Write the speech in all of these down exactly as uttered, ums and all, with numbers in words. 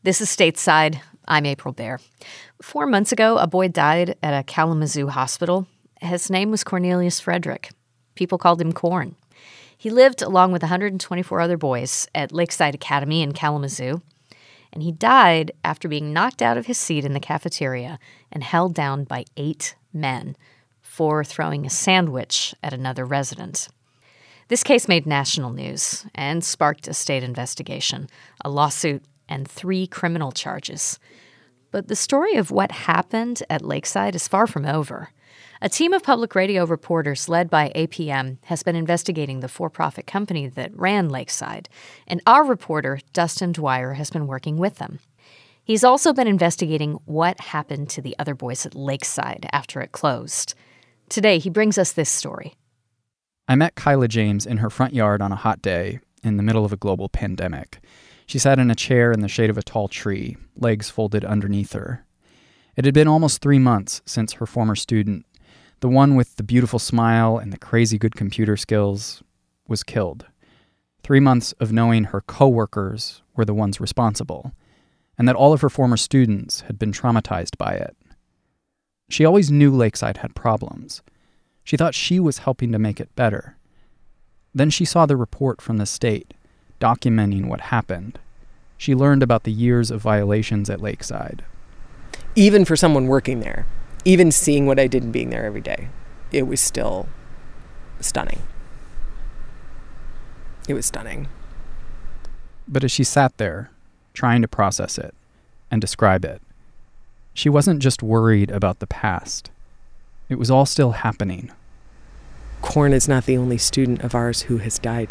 This is Stateside. I'm April Baer. Four months ago, a boy died at a Kalamazoo hospital. His name was Cornelius Frederick. People called him Corn. He lived along with one hundred twenty-four other boys at Lakeside Academy in Kalamazoo, and he died after being knocked out of his seat in the cafeteria and held down by eight men for throwing a sandwich at another resident. This case made national news and sparked a state investigation, a lawsuit, and three criminal charges. But the story of what happened at Lakeside is far from over. A team of public radio reporters led by A P M has been investigating the for-profit company that ran Lakeside, and our reporter, Dustin Dwyer, has been working with them. He's also been investigating what happened to the other boys at Lakeside after it closed. Today, he brings us this story. I met Kyla James in her front yard on a hot day in the middle of a global pandemic. She sat in a chair in the shade of a tall tree, legs folded underneath her. It had been almost three months since her former student, the one with the beautiful smile and the crazy good computer skills, was killed. Three months of knowing her coworkers were the ones responsible, and that all of her former students had been traumatized by it. She always knew Lakeside had problems. She thought she was helping to make it better. Then she saw the report from the state, documenting what happened. She learned about the years of violations at Lakeside. Even for someone working there, even seeing what I did and being there every day, it was still stunning. It was stunning. But as she sat there, trying to process it and describe it, she wasn't just worried about the past. It was all still happening. Corn is not the only student of ours who has died.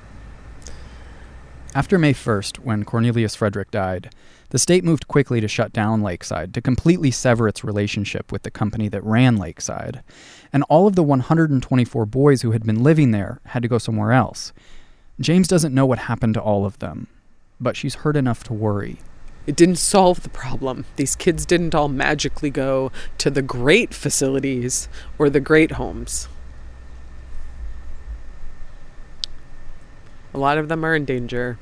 After May first, when Cornelius Frederick died, the state moved quickly to shut down Lakeside, to completely sever its relationship with the company that ran Lakeside. And all of the one hundred twenty-four boys who had been living there had to go somewhere else. James doesn't know what happened to all of them, but she's heard enough to worry. It didn't solve the problem. These kids didn't all magically go to the great facilities or the great homes. A lot of them are in danger.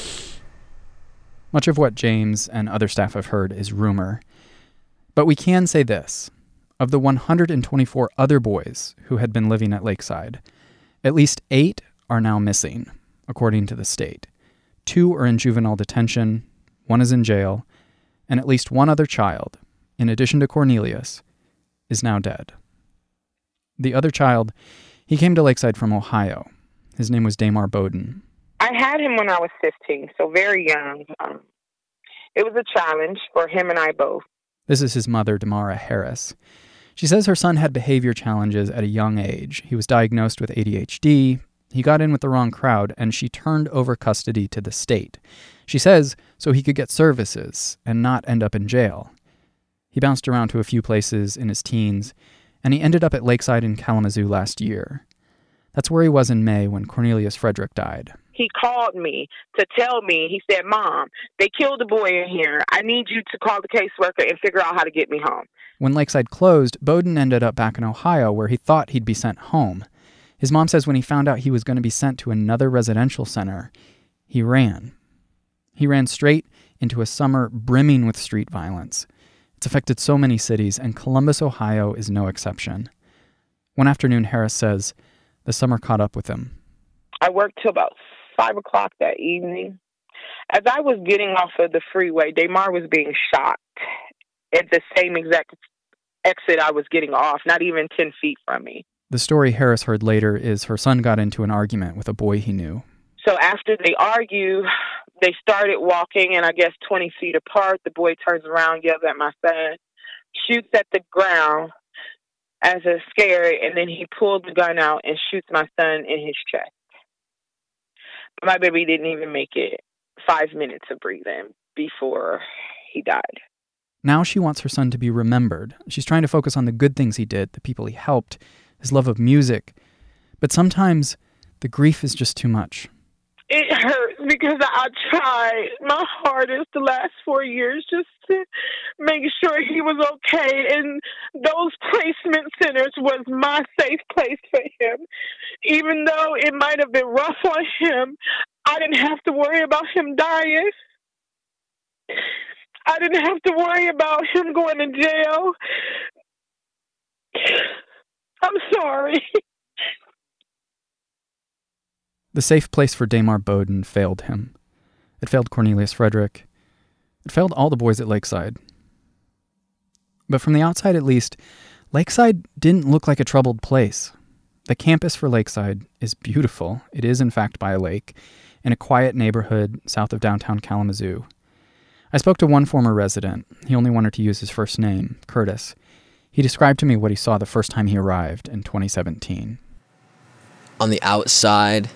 Much of what James and other staff have heard is rumor. But we can say this. Of the one hundred twenty-four other boys who had been living at Lakeside, at least eight are now missing, according to the state. Two are in juvenile detention, one is in jail, and at least one other child, in addition to Cornelius, is now dead. The other child, he came to Lakeside from Ohio. His name was Damar Bowden. I had him when I was fifteen, so very young. Um, it was a challenge for him and I both. This is his mother, Damara Harris. She says her son had behavior challenges at a young age. He was diagnosed with A D H D, he got in with the wrong crowd, and she turned over custody to the state. She says so he could get services and not end up in jail. He bounced around to a few places in his teens, and he ended up at Lakeside in Kalamazoo last year. That's where he was in May when Cornelius Frederick died. He called me to tell me, he said, "Mom, they killed a boy in here. I need you to call the caseworker and figure out how to get me home." When Lakeside closed, Bowden ended up back in Ohio where he thought he'd be sent home. His mom says when he found out he was going to be sent to another residential center, he ran. He ran straight into a summer brimming with street violence. It's affected so many cities, and Columbus, Ohio is no exception. One afternoon, Harris says, the summer caught up with him. I worked till about five o'clock that evening. As I was getting off of the freeway, Damar was being shot at the same exact exit I was getting off, not even ten feet from me. The story Harris heard later is her son got into an argument with a boy he knew. So after they argue, they started walking, and I guess twenty feet apart. The boy turns around, yells at my son, shoots at the ground as a scare, and then he pulled the gun out and shoots my son in his chest. My baby didn't even make it five minutes of breathing before he died. Now she wants her son to be remembered. She's trying to focus on the good things he did, the people he helped, his love of music. But sometimes the grief is just too much. It hurts because I tried my hardest the last four years just to make sure he was okay. And those placement centers was my safe place for him. Even though it might have been rough on him, I didn't have to worry about him dying. I didn't have to worry about him going to jail. I'm sorry. The safe place for Damar Bowden failed him. It failed Cornelius Frederick. It failed all the boys at Lakeside. But from the outside, at least, Lakeside didn't look like a troubled place. The campus for Lakeside is beautiful. It is, in fact, by a lake, in a quiet neighborhood south of downtown Kalamazoo. I spoke to one former resident. He only wanted to use his first name, Curtis. He described to me what he saw the first time he arrived in twenty seventeen. On the outside,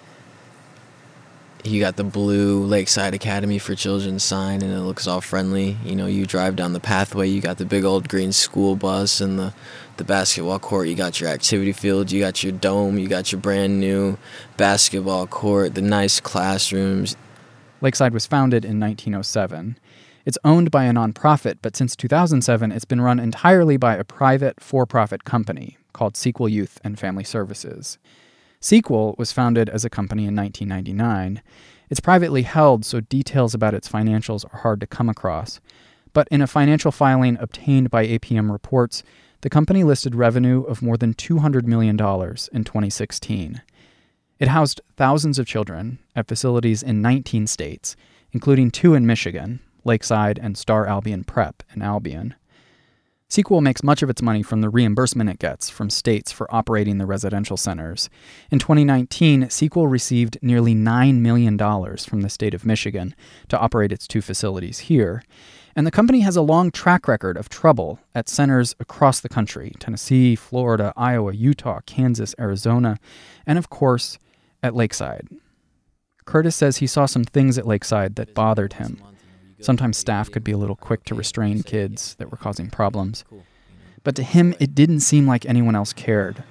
you got the blue Lakeside Academy for Children sign, and it looks all friendly. You know, you drive down the pathway, you got the big old green school bus and the, the basketball court. You got your activity field, you got your dome, you got your brand new basketball court, the nice classrooms. Lakeside was founded in nineteen oh seven. It's owned by a nonprofit, but since two thousand seven, it's been run entirely by a private for-profit company called Sequel Youth and Family Services. Sequel was founded as a company in nineteen ninety-nine. It's privately held, so details about its financials are hard to come across. But in a financial filing obtained by A P M Reports, the company listed revenue of more than two hundred million dollars in twenty sixteen. It housed thousands of children at facilities in nineteen states, including two in Michigan, Lakeside and Star Albion Prep in Albion. Sequel makes much of its money from the reimbursement it gets from states for operating the residential centers. In twenty nineteen, Sequel received nearly nine million dollars from the state of Michigan to operate its two facilities here. And the company has a long track record of trouble at centers across the country: Tennessee, Florida, Iowa, Utah, Kansas, Arizona, and of course, at Lakeside. Curtis says he saw some things at Lakeside that bothered him. Sometimes staff could be a little quick to restrain kids that were causing problems. But to him, it didn't seem like anyone else cared.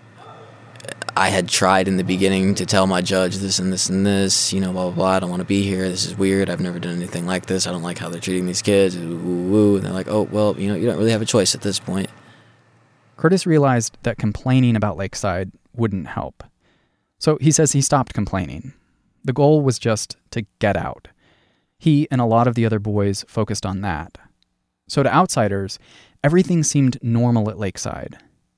I had tried in the beginning to tell my judge this and this and this, you know, blah, blah, blah. I don't want to be here. This is weird. I've never done anything like this. I don't like how they're treating these kids. Woo, woo, woo. And they're like, oh, well, you know, you don't really have a choice at this point. Curtis realized that complaining about Lakeside wouldn't help. So he says he stopped complaining. The goal was just to get out. He and a lot of the other boys focused on that. So to outsiders, everything seemed normal at Lakeside.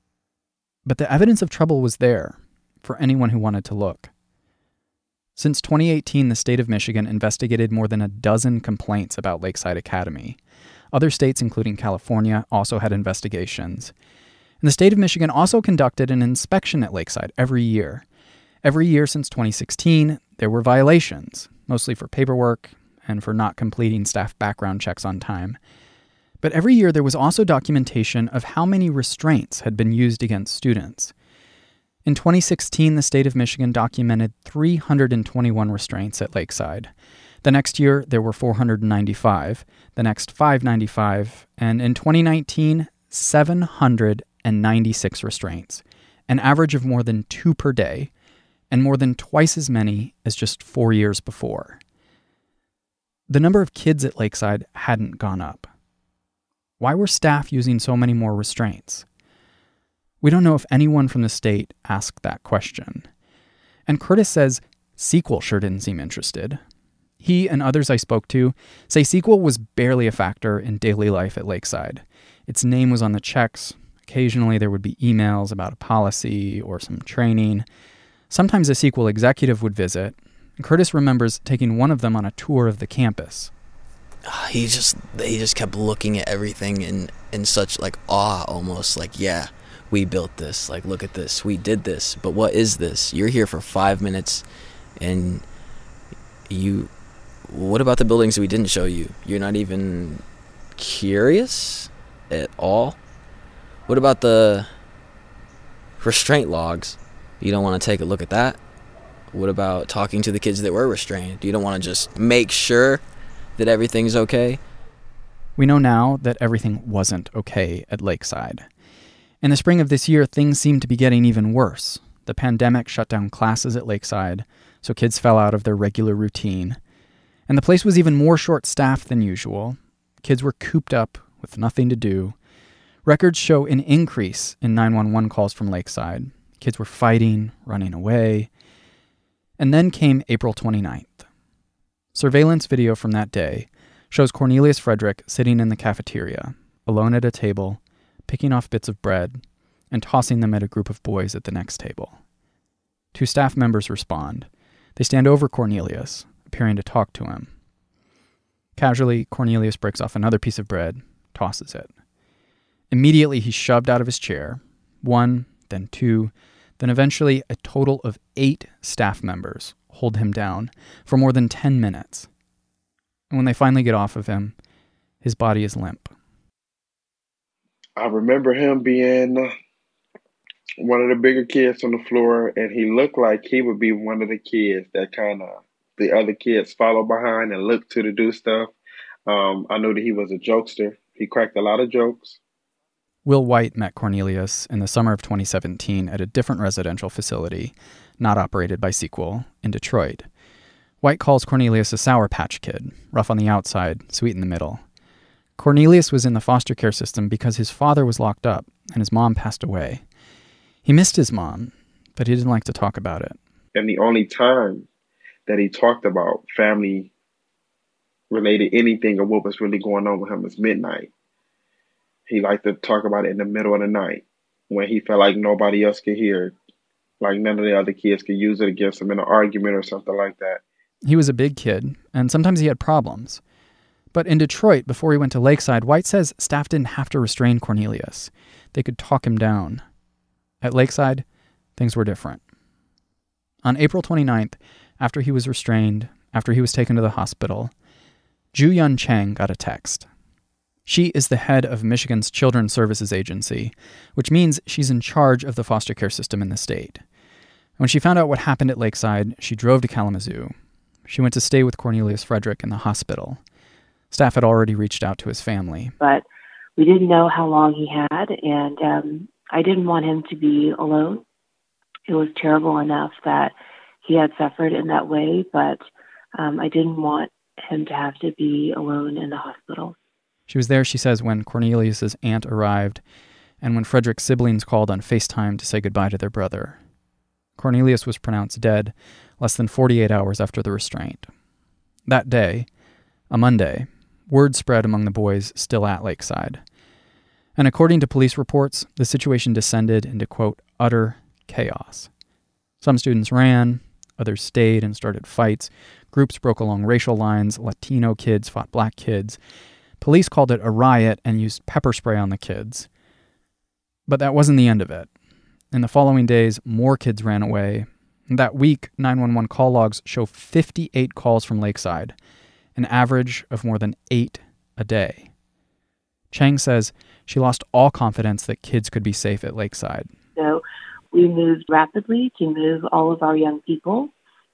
But the evidence of trouble was there for anyone who wanted to look. Since twenty eighteen, the state of Michigan investigated more than a dozen complaints about Lakeside Academy. Other states, including California, also had investigations. And the state of Michigan also conducted an inspection at Lakeside every year. Every year since twenty sixteen, there were violations, mostly for paperwork and for not completing staff background checks on time. But every year there was also documentation of how many restraints had been used against students. In twenty sixteen, the state of Michigan documented three hundred twenty-one restraints at Lakeside. The next year, there were four hundred ninety-five, the next five hundred ninety-five, and in twenty nineteen, seven hundred ninety-six restraints, an average of more than two per day, and more than twice as many as just four years before. The number of kids at Lakeside hadn't gone up. Why were staff using so many more restraints? We don't know if anyone from the state asked that question. And Curtis says Sequel sure didn't seem interested. He and others I spoke to say Sequel was barely a factor in daily life at Lakeside. Its name was on the checks. Occasionally there would be emails about a policy or some training. Sometimes a Sequel executive would visit. Curtis remembers taking one of them on a tour of the campus. Uh, he just he just kept looking at everything in, in such like awe, almost like, yeah, we built this. Like, look at this. We did this. But what is this? You're here for five minutes and you... What about the buildings we didn't show you? You're not even curious at all? What about the restraint logs? You don't want to take a look at that? What about talking to the kids that were restrained? You don't want to just make sure that everything's okay? We know now that everything wasn't okay at Lakeside. In the spring of this year, things seemed to be getting even worse. The pandemic shut down classes at Lakeside, so kids fell out of their regular routine. And the place was even more short-staffed than usual. Kids were cooped up with nothing to do. Records show an increase in nine one one calls from Lakeside. Kids were fighting, running away. And then came April twenty-ninth. Surveillance video from that day shows Cornelius Frederick sitting in the cafeteria, alone at a table, picking off bits of bread, and tossing them at a group of boys at the next table. Two staff members respond. They stand over Cornelius, appearing to talk to him. Casually, Cornelius breaks off another piece of bread, tosses it. Immediately, he's shoved out of his chair. One, then two, then eventually a total of eight staff members hold him down for more than ten minutes. And when they finally get off of him, his body is limp. I remember him being one of the bigger kids on the floor, and he looked like he would be one of the kids that kind of the other kids follow behind and look to to do stuff. Um, I knew that he was a jokester. He cracked a lot of jokes. Will White met Cornelius in the summer of twenty seventeen at a different residential facility, not operated by Sequel, in Detroit. White calls Cornelius a Sour Patch Kid, rough on the outside, sweet in the middle. Cornelius was in the foster care system because his father was locked up and his mom passed away. He missed his mom, but he didn't like to talk about it. And the only time that he talked about family-related anything or what was really going on with him was midnight. He liked to talk about it in the middle of the night when he felt like nobody else could hear, like none of the other kids could use it against him in an argument or something like that. He was a big kid, and sometimes he had problems. But in Detroit, before he went to Lakeside, White says staff didn't have to restrain Cornelius. They could talk him down. At Lakeside, things were different. On April twenty-ninth, after he was restrained, after he was taken to the hospital, Ju-Yun Chang got a text. She is the head of Michigan's Children's Services Agency, which means she's in charge of the foster care system in the state. When she found out what happened at Lakeside, she drove to Kalamazoo. She went to stay with Cornelius Frederick in the hospital. Staff had already reached out to his family. But we didn't know how long he had, and um, I didn't want him to be alone. It was terrible enough that he had suffered in that way, but um, I didn't want him to have to be alone in the hospital. She was there, she says, when Cornelius's aunt arrived and when Frederick's siblings called on FaceTime to say goodbye to their brother. Cornelius was pronounced dead less than forty-eight hours after the restraint. That day, a Monday, word spread among the boys still at Lakeside. And according to police reports, the situation descended into, quote, utter chaos. Some students ran, others stayed and started fights. Groups broke along racial lines. Latino kids fought black kids. Police called it a riot and used pepper spray on the kids. But that wasn't the end of it. In the following days, more kids ran away. That week, nine one one call logs show fifty-eight calls from Lakeside, an average of more than eight a day. Chang says she lost all confidence that kids could be safe at Lakeside. So we moved rapidly to move all of our young people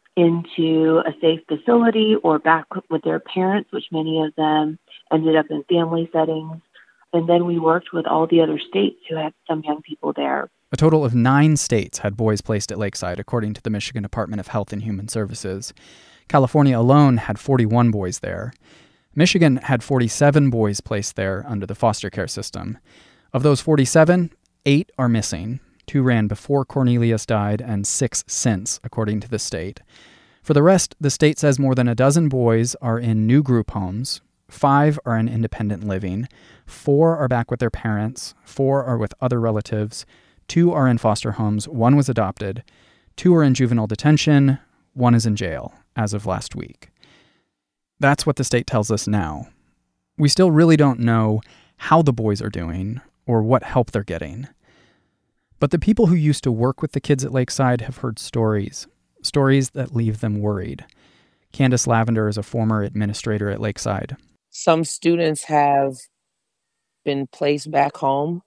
into a safe facility or back with their parents, which many of them ended up in family settings. And then we worked with all the other states who had some young people there. A total of nine states had boys placed at Lakeside, according to the Michigan Department of Health and Human Services. California alone had forty-one boys there. Michigan had forty-seven boys placed there under the foster care system. Of those forty-seven, eight are missing. Two ran before Cornelius died and six since, according to the state. For the rest, the state says more than a dozen boys are in new group homes. Five are in independent living. Four are back with their parents. Four are with other relatives. Two are in foster homes. One was adopted. Two are in juvenile detention. One is in jail, as of last week. That's what the state tells us now. We still really don't know how the boys are doing or what help they're getting. But the people who used to work with the kids at Lakeside have heard stories, stories that leave them worried. Candace Lavender is a former administrator at Lakeside. Some students have been placed back home,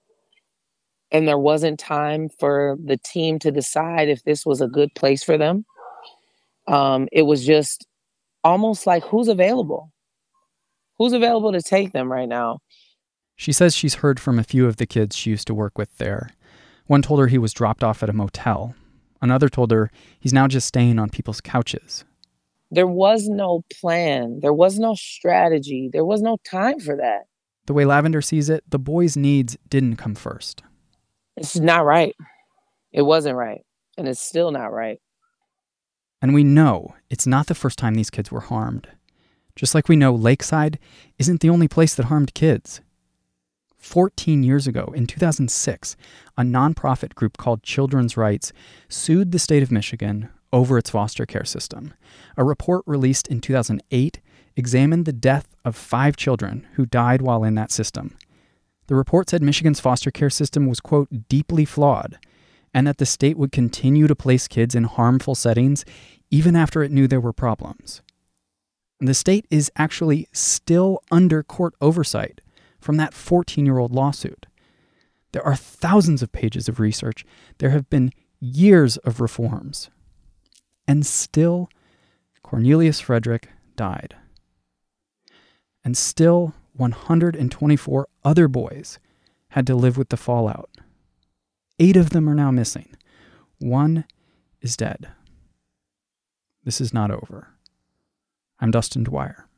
and there wasn't time for the team to decide if this was a good place for them. Um, it was just almost like, who's available? Who's available to take them right now? She says she's heard from a few of the kids she used to work with there. One told her he was dropped off at a motel. Another told her he's now just staying on people's couches. There was no plan. There was no strategy. There was no time for that. The way Lavender sees it, the boys' needs didn't come first. It's not right. It wasn't right. And it's still not right. And we know it's not the first time these kids were harmed. Just like we know Lakeside isn't the only place that harmed kids. fourteen years ago, in two thousand six, a nonprofit group called Children's Rights sued the state of Michigan over its foster care system. A report released in two thousand eight examined the death of five children who died while in that system. The report said Michigan's foster care system was, quote, deeply flawed, and that the state would continue to place kids in harmful settings even after it knew there were problems. And the state is actually still under court oversight from that fourteen-year-old lawsuit. There are thousands of pages of research. There have been years of reforms. And still, Cornelius Frederick died. And still, one hundred twenty-four other boys had to live with the fallout. Eight of them are now missing. One is dead. This is not over. I'm Dustin Dwyer.